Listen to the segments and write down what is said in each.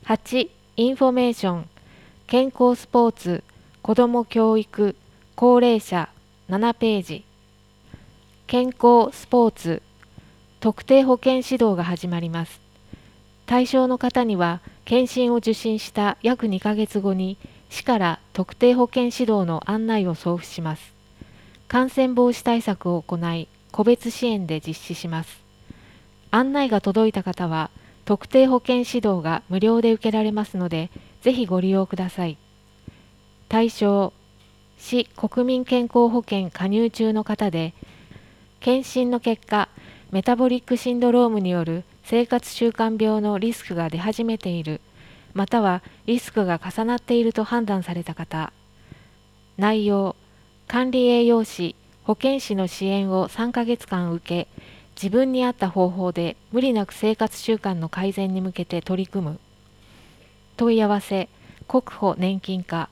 8、インフォメーション、健康スポーツ、子ども教育、高齢者、7ページ。健康スポーツ、特定保健指導が始まります。対象の方には、検診を受診した約2ヶ月後に、市から特定保健指導の案内を送付します。感染防止対策を行い、個別支援で実施します。案内が届いた方は、特定保健指導が無料で受けられますので、ぜひご利用ください。対象、市国民健康保険加入中の方で、検診の結果、メタボリックシンドロームによる生活習慣病のリスクが出始めている、またはリスクが重なっていると判断された方。内容、管理栄養士、保健師の支援を3ヶ月間受け、自分に合った方法で無理なく生活習慣の改善に向けて取り組む。問い合わせ、国保年金課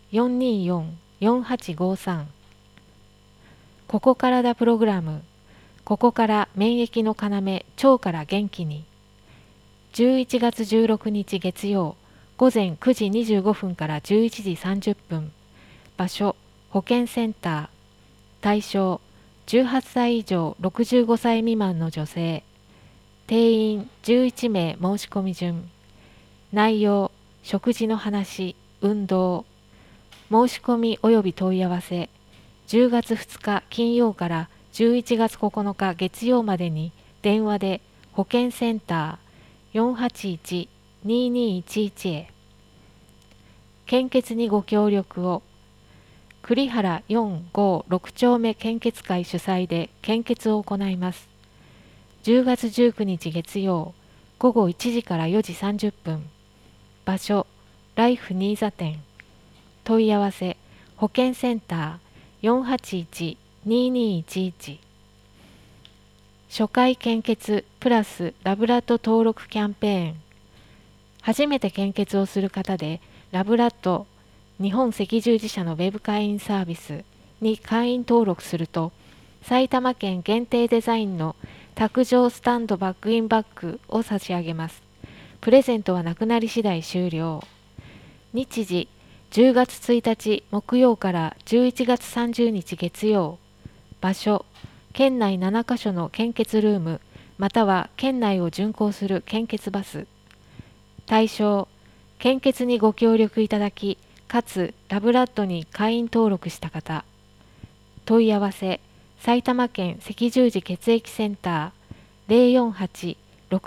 424-4853。ここからだプログラム。ここから免疫の要、腸から元気に。11月16日月曜、午前9時25分から11時30分。場所、保健センター。対象、18歳以上65歳未満の女性。定員11名申し込み順。内容、食事の話、運動。申し込み及び問い合わせ、10月2日金曜から11月9日月曜までに電話で保健センター 481-2211 へ。献血にご協力を。栗原4、5、6丁目献血会主催で献血を行います。10月19日月曜、午後1時から4時30分。場所、ライフ新座店。問い合わせ、保健センター 481-2211。初回献血プラスラブラッド登録キャンペーン。初めて献血をする方で、ラブラッド日本赤十字社のウェブ会員サービスに会員登録すると、埼玉県限定デザインの卓上スタンドバックインバッグを差し上げます。プレゼントはなくなり次第終了。日時、10月1日木曜から11月30日月曜。場所、県内7カ所の献血ルーム、または県内を巡行する献血バス。対象、献血にご協力いただき、かつラブラッドに会員登録した方。問い合わせ、埼玉県赤十字血液センター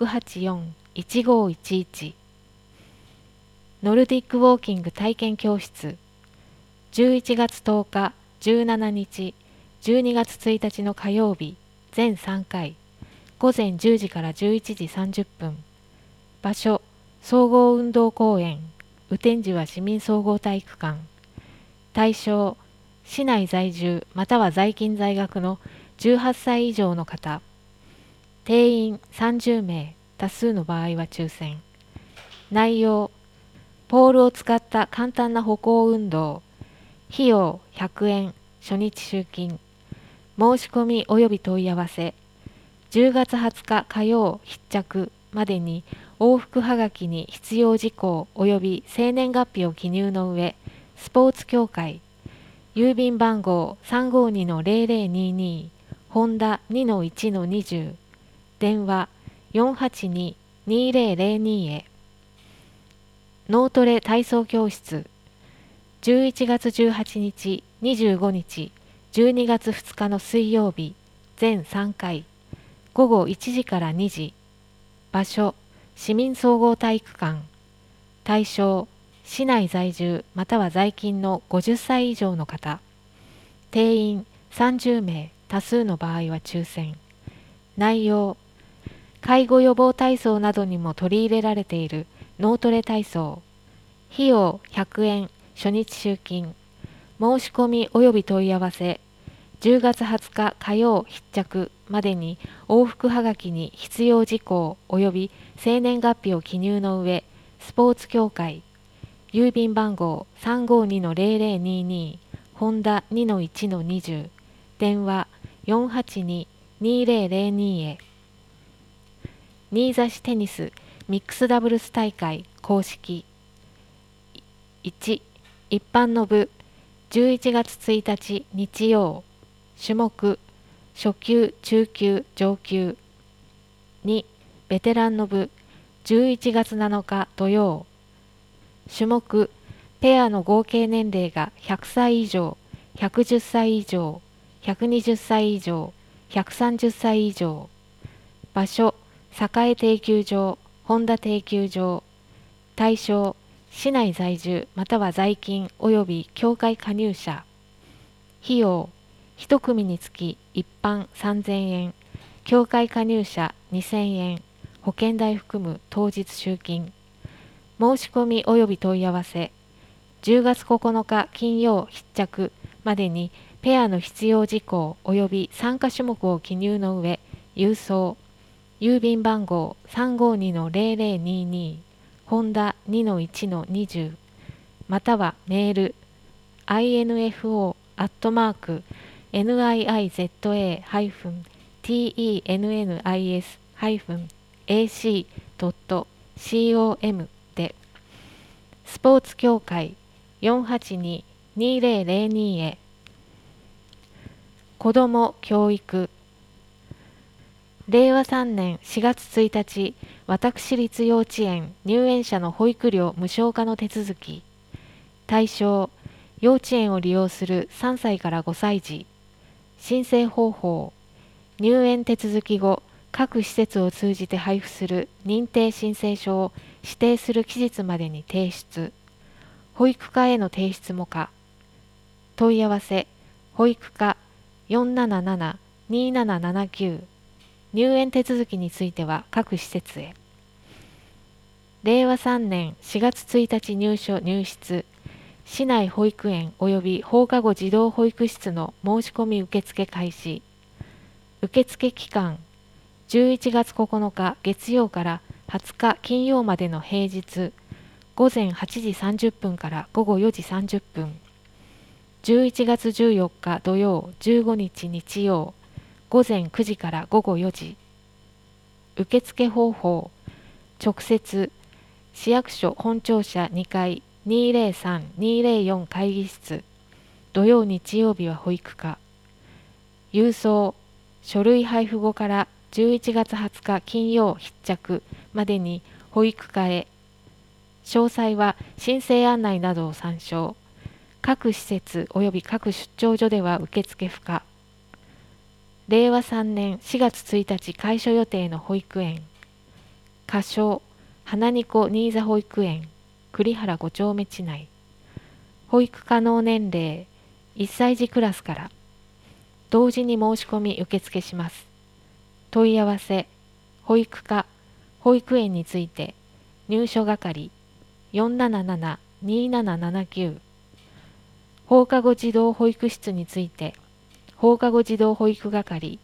048-684-1511。ノルディックウォーキング体験教室。11月10日、17日、12月1日の火曜日、全3回。午前10時から11時30分。場所、総合運動公園。雨天時は市民総合体育館。対象、市内在住または在勤在学の18歳以上の方。定員30名、多数の場合は抽選。内容、ポールを使った簡単な歩行運動。費用100円、初日集金。申し込み及び問い合わせ、10月20日火曜必着までに往復はがきに必要事項及び生年月日を記入の上、スポーツ協会、郵便番号 352-0022、ホンダ 2-1-20、電話 482-2002 へ。脳トレ体操教室。11月18日、25日、12月2日の水曜日、全3回。午後1時から2時。場所、市民総合体育館。対象、市内在住または在勤の50歳以上の方。定員30名、多数の場合は抽選。内容、介護予防体操などにも取り入れられている脳トレ体操。費用100円、初日集金。申し込み及び問い合わせ、10月20日火曜必着までに往復はがきに必要事項及び生年月日を記入の上、スポーツ協会、郵便番号 352-0022、ホンダ 2-1-20、電話 482-2002 へ。新座市テニスミックスダブルス大会公式。1、一般の部11月1日日曜。種目初級、中級、上級。2、ベテランの部11月7日土曜。種目ペアの合計年齢が100歳以上、110歳以上、120歳以上、130歳以上。場所栄定球場、本田定球場。対象市内在住または在勤及び協会加入者。費用1組につき一般3000円、協会加入者2000円、保険代含む当日集金。申し込み及び問い合わせ10月9日金曜必着までにペアの必要事項及び参加種目を記入の上郵送。郵便番号 352-0022 ホンダ 2-1-20 またはメール info@niis-tennis-ac.com で。スポーツ協会 482-2002 へ。子ども教育令和3年4月1日、私立幼稚園入園者の保育料無償化の手続き。対象、幼稚園を利用する3歳から5歳児。申請方法、入園手続き後、各施設を通じて配布する認定申請書を指定する期日までに提出。保育課への提出も可。問い合わせ、保育課 477-2779。入園手続きについては各施設へ。令和3年4月1日入所入室、市内保育園及び放課後児童保育室の申し込み受付開始。受付期間、11月9日月曜から20日金曜までの平日、午前8時30分から午後4時30分。11月14日土曜、15日日曜、午前9時から午後4時。受付方法、直接、市役所本庁舎2階203-204会議室、土曜日曜日は保育課。郵送、書類配布後から11月20日金曜必着までに保育課へ。詳細は申請案内などを参照。各施設及び各出張所では受付不可。令和3年4月1日開所予定の保育園。仮称、花にこ新座保育園、栗原5丁目地内。保育可能年齢、1歳児クラスから。同時に申し込み受付します。問い合わせ、保育課、保育園について、入所係、477-2779。放課後児童保育室について、放課後児童保育係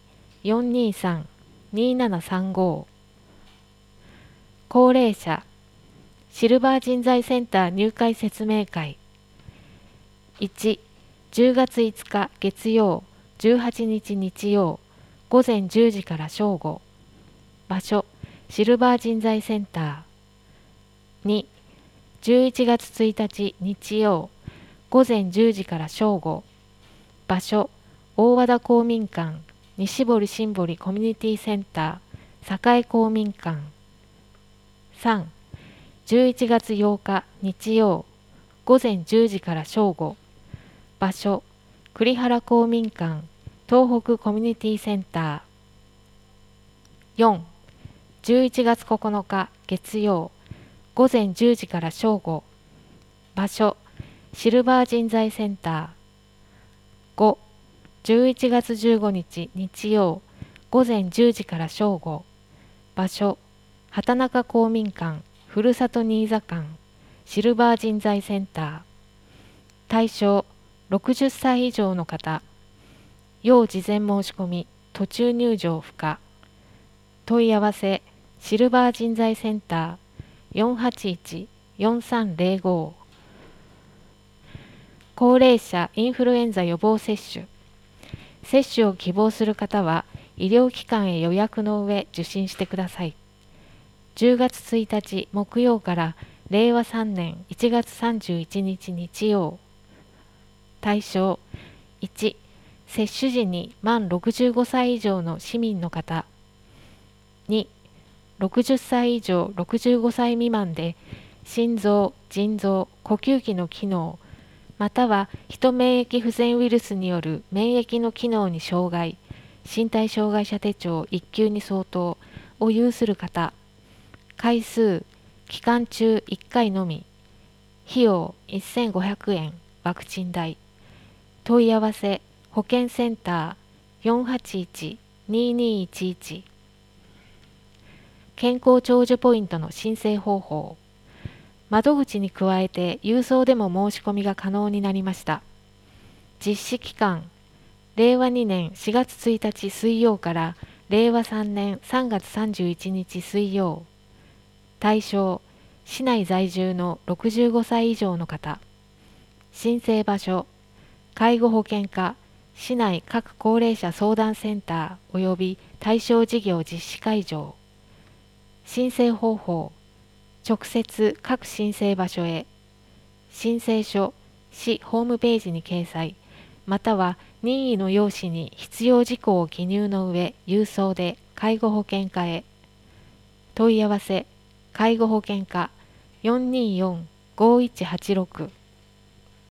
423-2735。 高齢者シルバー人材センター入会説明会。1、10月5日月曜、18日日曜、午前10時から正午。場所、シルバー人材センター。2、11月1日日曜、午前10時から正午。場所、大和田公民館、西堀新堀コミュニティセンター、栄公民館。3、11月8日日曜、午前10時から正午。場所、栗原公民館、東北コミュニティセンター。4、11月9日月曜、午前10時から正午。場所、シルバー人材センター。5、11月15日日曜、午前10時から正午。場所、畑中公民館、ふるさと新座館、シルバー人材センター。対象、60歳以上の方。要事前申し込み、途中入場不可。問い合わせ、シルバー人材センター 481-4305。高齢者インフルエンザ予防接種。接種を希望する方は、医療機関へ予約の上受診してください。 10月1日木曜から令和3年1月31日日曜。対象1、接種時に満65歳以上の市民の方。2、60歳以上65歳未満で心臓、腎臓、呼吸器の機能、またはヒト免疫不全ウイルスによる免疫の機能に障害、身体障害者手帳1級に相当を有する方。回数、期間中1回のみ。費用1500円、ワクチン代。問い合わせ、保健センター 481-2211。健康長寿ポイントの申請方法。窓口に加えて郵送でも申し込みが可能になりました。実施期間、令和2年4月1日水曜から令和3年3月31日水曜。対象、市内在住の65歳以上の方。申請場所、介護保険課、市内各高齢者相談センター及び対象事業実施会場。申請方法、直接各申請場所へ。申請書、市ホームページに掲載、または任意の用紙に必要事項を記入の上、郵送で介護保険課へ。問い合わせ、介護保険課 424-5186